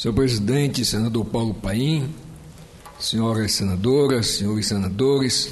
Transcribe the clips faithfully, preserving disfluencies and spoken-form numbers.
Senhor presidente, senador Paulo Paim, senhoras senadoras, senhores senadores,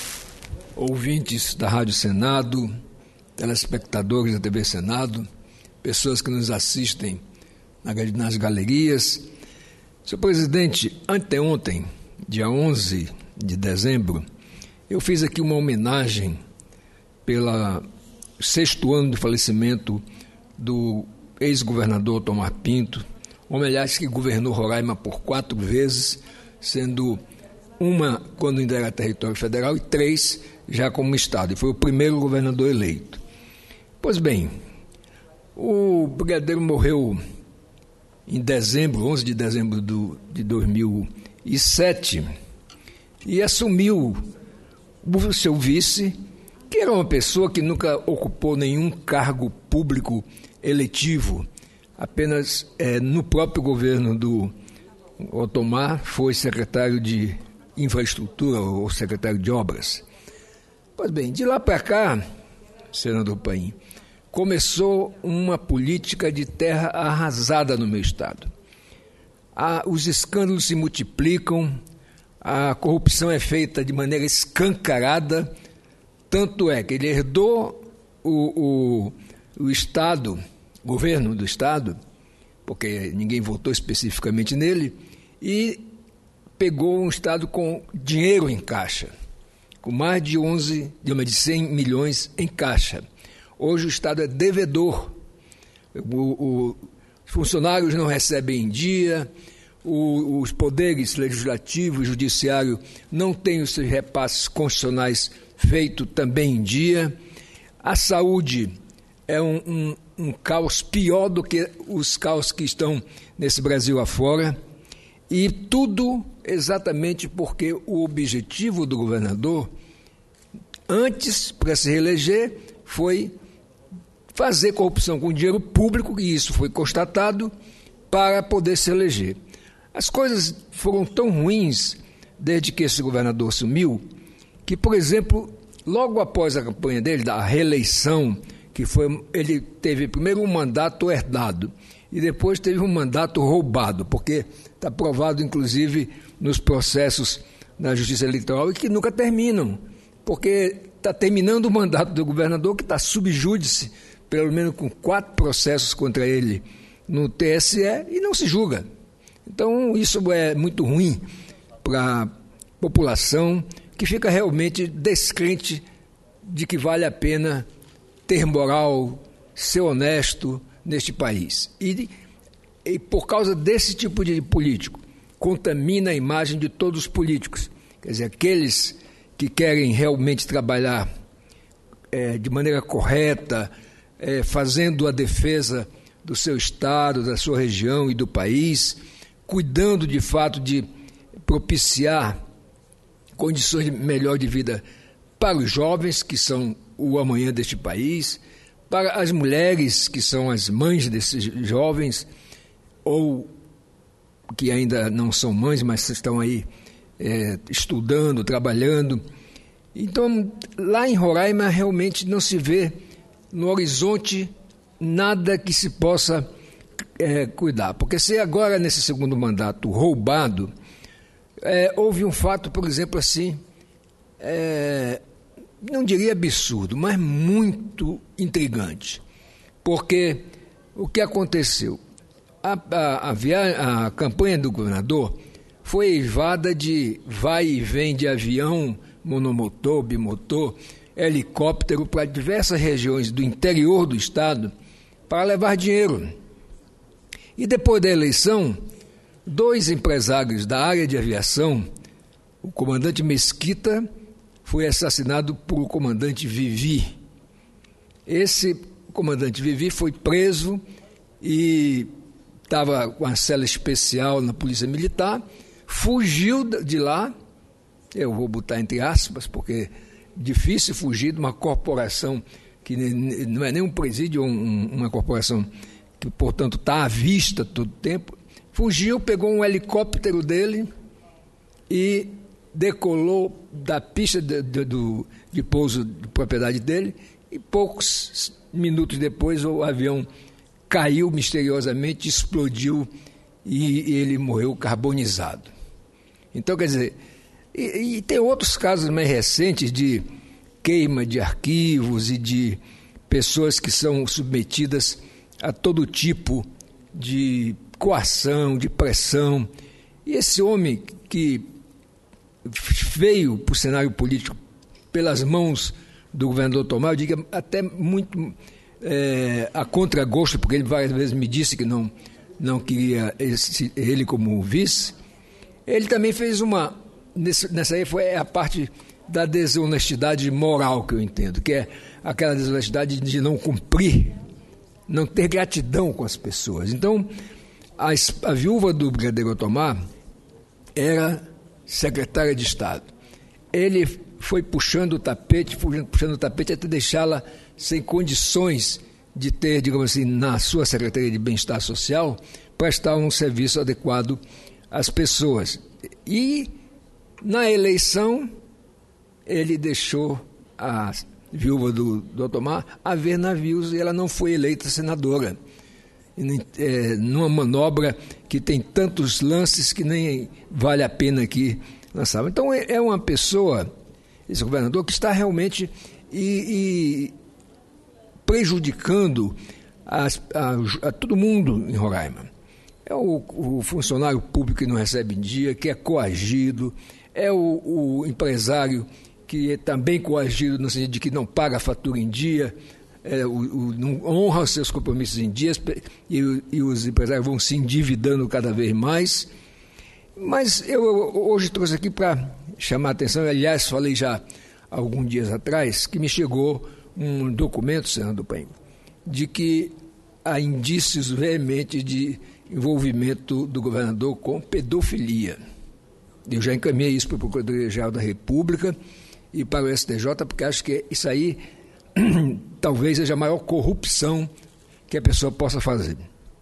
ouvintes da Rádio Senado, telespectadores da T V Senado, pessoas que nos assistem nas galerias. Senhor presidente, anteontem, dia onze de dezembro, eu fiz aqui uma homenagem pelo sexto ano do falecimento do ex-governador Tomar Pinto, homem, aliás, que governou Roraima por quatro vezes, sendo uma quando ainda era território federal e três já como estado, e foi o primeiro governador eleito. Pois bem, o brigadeiro morreu em dezembro, onze de dezembro do, de dois mil e sete, e assumiu o seu vice, que era uma pessoa que nunca ocupou nenhum cargo público eletivo, apenas é, no próprio governo do Otomar foi secretário de infraestrutura ou secretário de obras. Pois bem, de lá para cá, senador Paim, começou uma política de terra arrasada no meu estado. Ah, os escândalos se multiplicam, a corrupção é feita de maneira escancarada, tanto é que ele herdou o, o, o Estado, o governo do Estado, porque ninguém votou especificamente nele, e pegou um Estado com dinheiro em caixa, com mais de onze, de cem milhões em caixa. Hoje o Estado é devedor, o, o, os funcionários não recebem em dia, o, os poderes legislativo e judiciário não têm os seus repasses constitucionais feito também em dia. A saúde é um, um, um caos pior do que os caos que estão nesse Brasil afora, e tudo exatamente porque o objetivo do governador, antes, para se reeleger, foi fazer corrupção com dinheiro público, e isso foi constatado, para poder se eleger. As coisas foram tão ruins desde que esse governador assumiu, que, por exemplo, logo após a campanha dele, da reeleição, que foi, ele teve primeiro um mandato herdado e depois teve um mandato roubado, porque está provado, inclusive, nos processos da Justiça Eleitoral, e que nunca terminam, porque está terminando o mandato do governador, que está sub júdice, pelo menos com quatro processos contra ele no T S E, e não se julga. Então, isso é muito ruim para a população, que fica realmente descrente de que vale a pena ter moral, ser honesto neste país. E, e por causa desse tipo de político, contamina a imagem de todos os políticos. Quer dizer, aqueles que querem realmente trabalhar é, de maneira correta, é, fazendo a defesa do seu estado, da sua região e do país, cuidando de fato de propiciar condições melhor de vida para os jovens, que são o amanhã deste país, para as mulheres, que são as mães desses jovens, ou que ainda não são mães, mas estão aí é, estudando, trabalhando. Então, lá em Roraima, realmente não se vê no horizonte nada que se possa é, cuidar. Porque se agora, nesse segundo mandato, roubado, É, houve um fato, por exemplo, assim, é, não diria absurdo, mas muito intrigante, porque o que aconteceu? A, a, a, via, a campanha do governador foi eivada de vai e vem de avião, monomotor, bimotor, helicóptero para diversas regiões do interior do estado para levar dinheiro. E depois da eleição, dois empresários da área de aviação, o comandante Mesquita foi assassinado por o comandante Vivi. Esse comandante Vivi foi preso e estava com uma cela especial na Polícia Militar, fugiu de lá, eu vou botar entre aspas, porque é difícil fugir de uma corporação que não é nem um presídio, um, uma corporação que, portanto, está à vista todo o tempo. Fugiu, pegou um helicóptero dele e decolou da pista de, de, de, de pouso de propriedade dele, e poucos minutos depois o avião caiu misteriosamente, explodiu e, e ele morreu carbonizado. Então, quer dizer, e, e tem outros casos mais recentes de queima de arquivos e de pessoas que são submetidas a todo tipo de coação, de pressão. E esse homem que veio para o cenário político pelas mãos do governador Tomar, eu digo até muito é, a contragosto, porque ele várias vezes me disse que não, não queria esse, ele como vice. Ele também fez uma... Nesse, nessa aí foi a parte da desonestidade moral que eu entendo, que é aquela desonestidade de não cumprir, não ter gratidão com as pessoas. Então, a, a viúva do brigadeiro Otomar era secretária de Estado. Ele foi puxando o tapete, puxando o tapete até deixá-la sem condições de ter, digamos assim, na sua Secretaria de Bem-Estar Social, prestar um serviço adequado às pessoas. E, na eleição, ele deixou a viúva do, do Otomar a ver navios e ela não foi eleita senadora. É, numa manobra que tem tantos lances que nem vale a pena aqui lançar. Então é, é uma pessoa, esse governador, que está realmente e, e prejudicando as, a, a todo mundo em Roraima. É o, o funcionário público que não recebe em dia, que é coagido, é o, o empresário que é também coagido no sentido de que não paga a fatura em dia, é, o, o, não honra os seus compromissos em dias, e, e os empresários vão se endividando cada vez mais. Mas eu hoje trouxe aqui para chamar a atenção, aliás, falei já há alguns dias atrás, que me chegou um documento, senador Paim, de que há indícios veementes de envolvimento do governador com pedofilia. Eu já encaminhei isso para o Procuradoria-Geral da República e para o S T J, porque acho que isso aí talvez seja a maior corrupção que a pessoa possa fazer.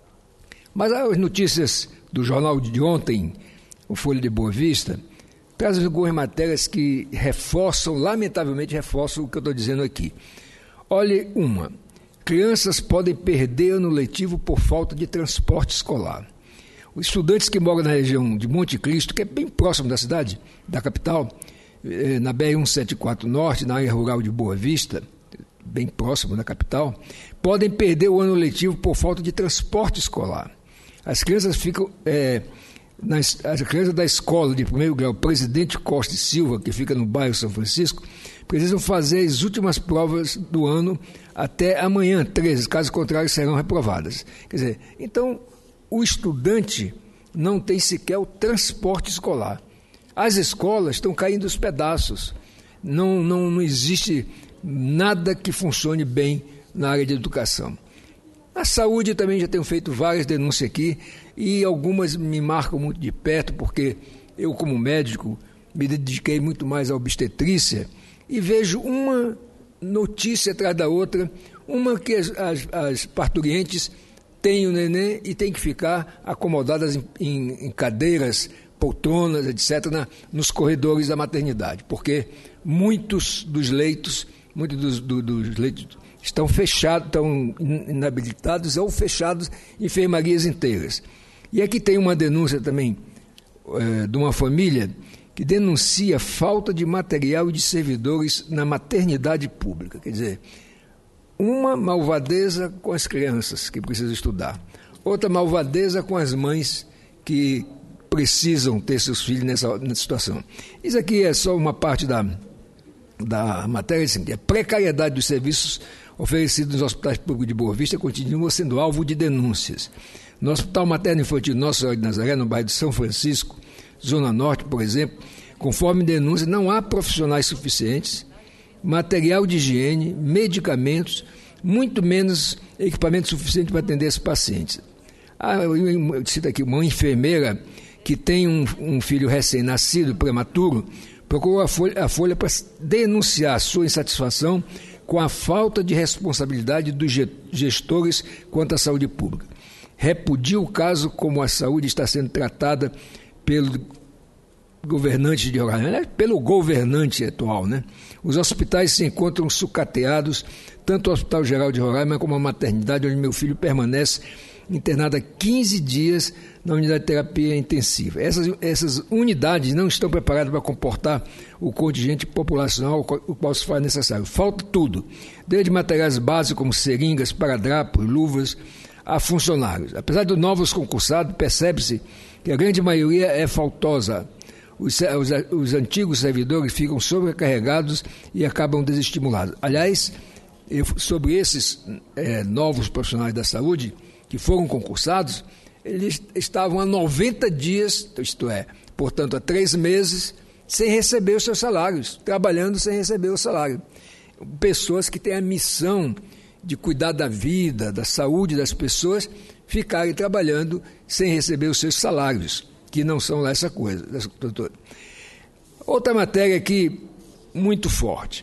Mas as notícias do jornal de ontem, o Folha de Boa Vista, trazem algumas matérias que reforçam, lamentavelmente reforçam o que eu estou dizendo aqui. Olhe uma, crianças podem perder ano letivo por falta de transporte escolar. Os estudantes que moram na região de Monte Cristo, que é bem próximo da cidade, da capital, na B R cento e setenta e quatro Norte, na área rural de Boa Vista, bem próximo da capital, podem perder o ano letivo por falta de transporte escolar. As crianças ficam... É, nas, as crianças da escola de primeiro grau Presidente Costa e Silva, que fica no bairro São Francisco, precisam fazer as últimas provas do ano até amanhã, treze, caso contrário serão reprovadas. Quer dizer, então o estudante não tem sequer o transporte escolar. As escolas estão caindo aos pedaços. Não, não, não existe nada que funcione bem na área de educação. A saúde também já tenho feito várias denúncias aqui e algumas me marcam muito de perto, porque eu, como médico, me dediquei muito mais à obstetrícia e vejo uma notícia atrás da outra, uma que as, as, as parturientes têm o neném e têm que ficar acomodadas em, em, em cadeiras, poltronas, etcétera, na, nos corredores da maternidade, porque muitos dos leitos, muitos dos, do, dos leitos estão fechados, estão inabilitados ou fechados em enfermarias inteiras. E aqui tem uma denúncia também é, de uma família que denuncia falta de material e de servidores na maternidade pública. Quer dizer, uma malvadeza com as crianças que precisam estudar, outra malvadeza com as mães que precisam ter seus filhos nessa, nessa situação. Isso aqui é só uma parte da, da matéria, assim, a precariedade dos serviços oferecidos nos hospitais públicos de Boa Vista continua sendo alvo de denúncias. No Hospital Materno Infantil Nossa Senhora de Nazaré, no bairro de São Francisco, Zona Norte, por exemplo, conforme denúncia, não há profissionais suficientes, material de higiene, medicamentos, muito menos equipamento suficiente para atender esses pacientes. Ah, eu, eu cito aqui uma enfermeira que tem um, um filho recém-nascido, prematuro, procurou a Folha, a Folha para denunciar sua insatisfação com a falta de responsabilidade dos gestores quanto à saúde pública. Repudia o caso como a saúde está sendo tratada pelo governante de Roraima, pelo governante atual, né? Os hospitais se encontram sucateados, tanto o Hospital Geral de Roraima como a maternidade onde meu filho permanece internado há quinze dias na unidade de terapia intensiva. Essas, essas unidades não estão preparadas para comportar o contingente populacional o qual se faz necessário. Falta tudo, desde materiais básicos como seringas, paradrapos, luvas, a funcionários. Apesar de novos concursados, percebe-se que a grande maioria é faltosa. Os, os, os antigos servidores ficam sobrecarregados e acabam desestimulados. Aliás, eu, sobre esses é, novos profissionais da saúde que foram concursados, eles estavam há noventa dias, isto é, portanto, há três meses, sem receber os seus salários, trabalhando sem receber o salário. Pessoas que têm a missão de cuidar da vida, da saúde das pessoas, ficarem trabalhando sem receber os seus salários, que não são lá essa coisa. Outra matéria aqui, muito forte.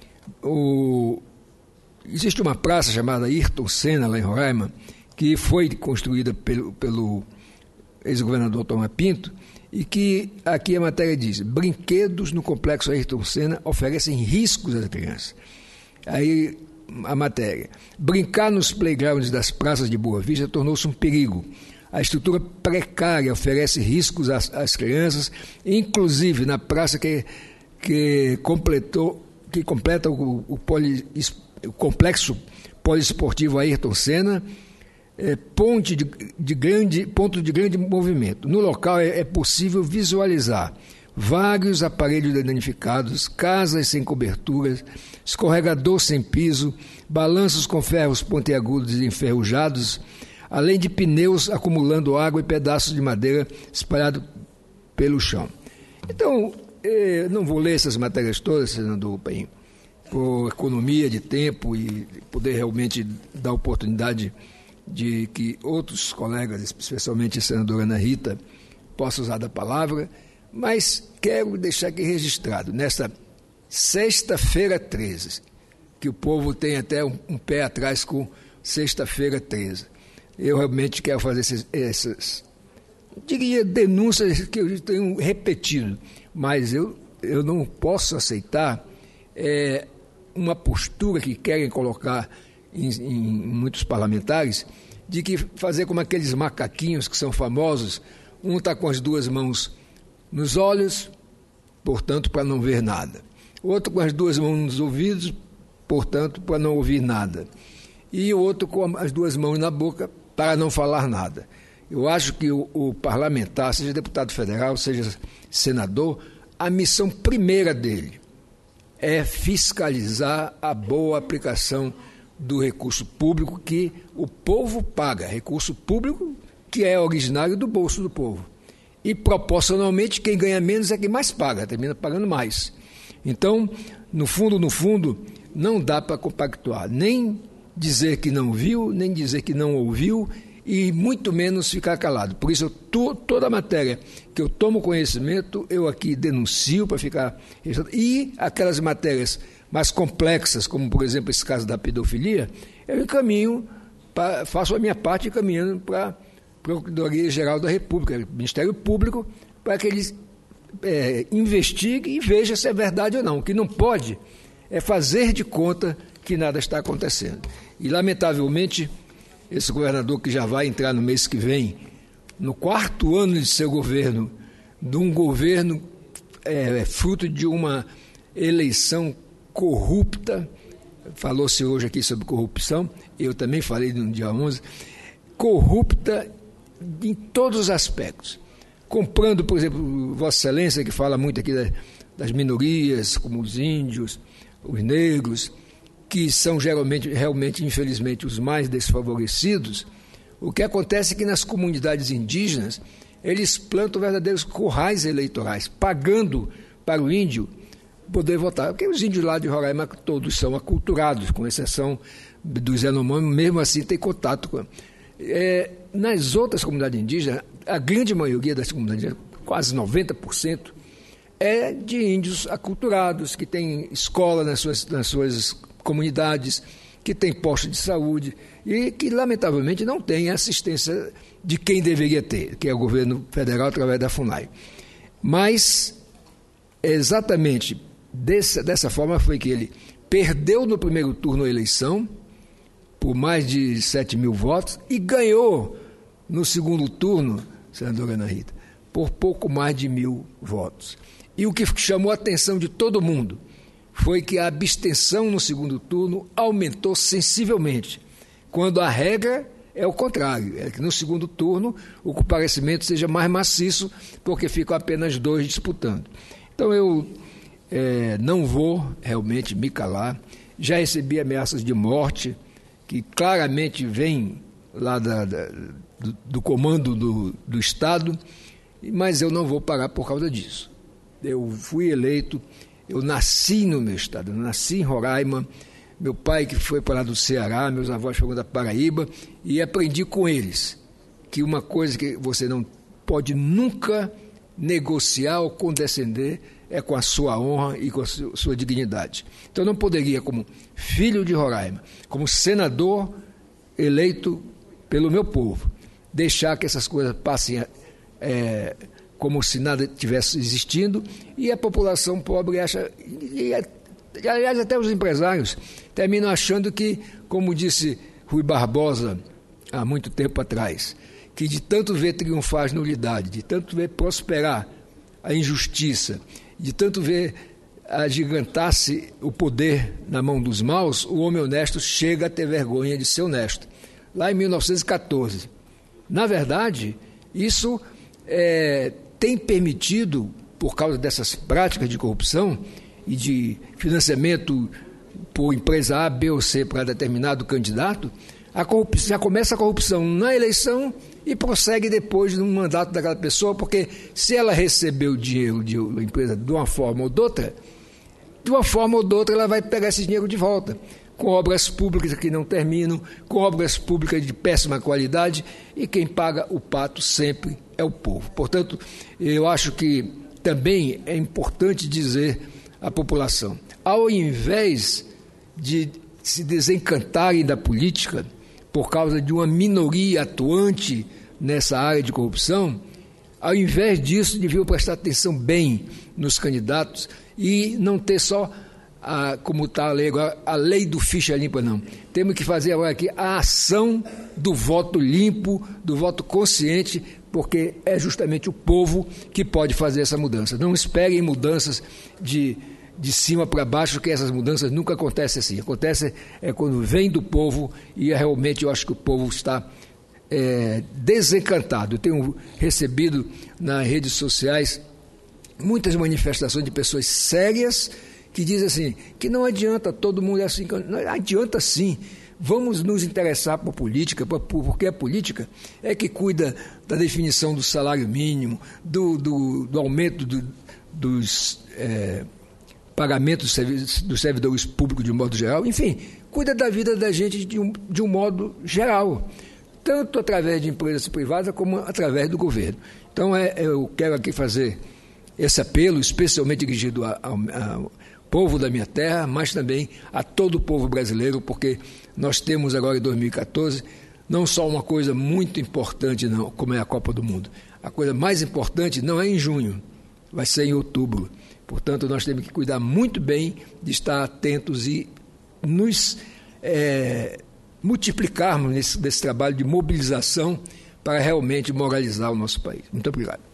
O... Existe uma praça chamada Ayrton Senna, lá em Roraima, que foi construída pelo, pelo ex-governador Tomás Pinto, e que aqui a matéria diz: brinquedos no complexo Ayrton Senna oferecem riscos às crianças. Aí a matéria: brincar nos playgrounds das praças de Boa Vista tornou-se um perigo. A estrutura precária oferece riscos às, às crianças, inclusive na praça que, que, completou, que completa o, o, poli, o complexo poliesportivo Ayrton Senna, é, ponte de, de grande, ponto de grande movimento. No local é, é possível visualizar vários aparelhos danificados, casas sem coberturas, escorregador sem piso, balanços com ferros pontiagudos e enferrujados, além de pneus acumulando água e pedaços de madeira espalhados pelo chão. Então, eu não vou ler essas matérias todas, senador Paim, por economia de tempo e poder realmente dar oportunidade de que outros colegas, especialmente a senadora Ana Rita, possam usar da palavra, mas quero deixar aqui registrado, nesta sexta-feira treze, que o povo tem até um, um pé atrás com sexta-feira treze. Eu realmente quero fazer essas, essas, diria, denúncias que eu tenho repetido, mas eu, eu não posso aceitar é, uma postura que querem colocar em, em muitos parlamentares, de que fazer como aqueles macaquinhos que são famosos, um está com as duas mãos nos olhos, portanto, para não ver nada. Outro com as duas mãos nos ouvidos, portanto, para não ouvir nada. E o outro com as duas mãos na boca, para não falar nada. Eu acho que o, o parlamentar, seja deputado federal, seja senador, a missão primeira dele é fiscalizar a boa aplicação do recurso público que o povo paga, recurso público que é originário do bolso do povo. E, proporcionalmente, quem ganha menos é quem mais paga, termina pagando mais. Então, no fundo, no fundo, não dá para compactuar, nem dizer que não viu, nem dizer que não ouviu, e muito menos ficar calado. Por isso, eu tô, toda a matéria que eu tomo conhecimento, eu aqui denuncio para ficar... E aquelas matérias mais complexas, como, por exemplo, esse caso da pedofilia, eu encaminho, pra, faço a minha parte encaminhando para a Procuradoria-Geral da República, Ministério Público, para que eles é, investiguem e vejam se é verdade ou não. O que não pode é fazer de conta que nada está acontecendo. E, lamentavelmente, esse governador que já vai entrar no mês que vem, no quarto ano de seu governo, de um governo é, fruto de uma eleição corrupta, falou-se hoje aqui sobre corrupção, eu também falei no dia onze, corrupta em todos os aspectos. Comprando, por exemplo, Vossa Excelência, que fala muito aqui das minorias, como os índios, os negros, que são geralmente, realmente, infelizmente, os mais desfavorecidos. O que acontece é que nas comunidades indígenas, eles plantam verdadeiros currais eleitorais, pagando para o índio poder votar. Porque os índios lá de Roraima todos são aculturados, com exceção dos Yanomami, mesmo assim tem contato com... É, nas outras comunidades indígenas, a grande maioria das comunidades indígenas, quase noventa por cento, é de índios aculturados, que têm escola nas suas, nas suas comunidades, que têm posto de saúde e que, lamentavelmente, não têm assistência de quem deveria ter, que é o governo federal através da FUNAI. Mas, exatamente desse, dessa forma foi que ele perdeu no primeiro turno a eleição, por mais de sete mil votos e ganhou no segundo turno, senadora Ana Rita, por pouco mais de mil votos. E o que chamou a atenção de todo mundo foi que a abstenção no segundo turno aumentou sensivelmente, quando a regra é o contrário, é que no segundo turno o comparecimento seja mais maciço, porque ficam apenas dois disputando. Então eu é, não vou realmente me calar, já recebi ameaças de morte, que claramente vêm lá da, da, do, do comando do, do Estado, mas eu não vou parar por causa disso. Eu fui eleito, eu nasci no meu estado, eu nasci em Roraima, meu pai que foi para lá do Ceará, meus avós foram da Paraíba, e aprendi com eles que uma coisa que você não pode nunca negociar ou condescender é com a sua honra e com a sua dignidade. Então eu não poderia, como filho de Roraima, como senador eleito pelo meu povo, deixar que essas coisas passem é, como se nada tivesse existindo, e a população pobre acha, e, e aliás até os empresários terminam achando que, como disse Rui Barbosa há muito tempo atrás, que de tanto ver triunfar as nulidades, de tanto ver prosperar a injustiça, de tanto ver agigantar-se o poder na mão dos maus, o homem honesto chega a ter vergonha de ser honesto. Lá em mil novecentos e catorze. Na verdade, isso é, tem permitido, por causa dessas práticas de corrupção e de financiamento por empresa A, B ou C para determinado candidato, a corrupção, já começa a corrupção na eleição e prossegue depois no mandato daquela pessoa, porque se ela recebeu dinheiro de uma empresa de uma forma ou de outra, de uma forma ou de outra ela vai pegar esse dinheiro de volta, com obras públicas que não terminam, com obras públicas de péssima qualidade, e quem paga o pato sempre é o povo. Portanto, eu acho que também é importante dizer à população, ao invés de se desencantarem da política por causa de uma minoria atuante nessa área de corrupção, ao invés disso, deviam prestar atenção bem nos candidatos e não ter só, a, como está a lei agora, a lei do ficha limpa, não. Temos que fazer agora aqui a ação do voto limpo, do voto consciente, porque é justamente o povo que pode fazer essa mudança. Não esperem mudanças de... de cima para baixo, que essas mudanças nunca acontecem assim. Acontece é quando vem do povo, e é, realmente eu acho que o povo está é, desencantado. Eu tenho recebido nas redes sociais muitas manifestações de pessoas sérias que dizem assim, que não adianta, todo mundo é assim, não adianta sim. Vamos nos interessar por política, porque a política é que cuida da definição do salário mínimo, do, do, do aumento do, dos... É, pagamento dos servidores públicos de um modo geral, enfim, cuida da vida da gente de um, de um modo geral, tanto através de empresas privadas como através do governo. Então, é, eu quero aqui fazer esse apelo, especialmente dirigido ao, ao povo da minha terra, mas também a todo o povo brasileiro, porque nós temos agora em dois mil e catorze não só uma coisa muito importante, não, como é a Copa do Mundo. A coisa mais importante não é em junho, vai ser em outubro. Portanto, nós temos que cuidar muito bem de estar atentos e nos é, multiplicarmos nesse, nesse trabalho de mobilização para realmente moralizar o nosso país. Muito obrigado.